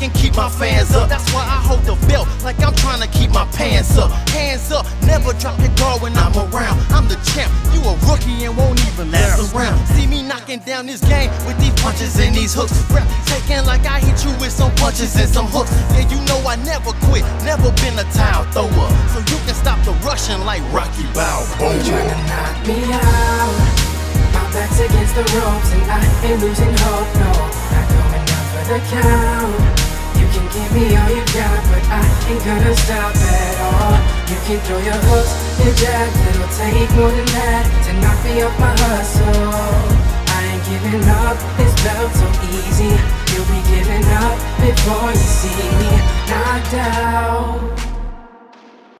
can keep my fans up. That's why I hold the belt like I'm trying to keep my pants up. Hands up, never drop your guard when I'm around. I'm the champ, you a rookie and won't even last around. See me knocking down this game with these punches and these hooks. Rap taking like I hit you with some punches and some hooks. Yeah, you know I never quit, never been a towel thrower. So you can stop the rushing like Rocky Balboa. You tryna knock me out? My back's against the ropes and I ain't losing hope, no. Not going down for the count. You can give me all you got, but I ain't gonna stop at all. You can throw your hooks and jab, it'll take more than that to knock me off my hustle. I ain't giving up, this belt so easy. You'll be giving up before you see me knocked out.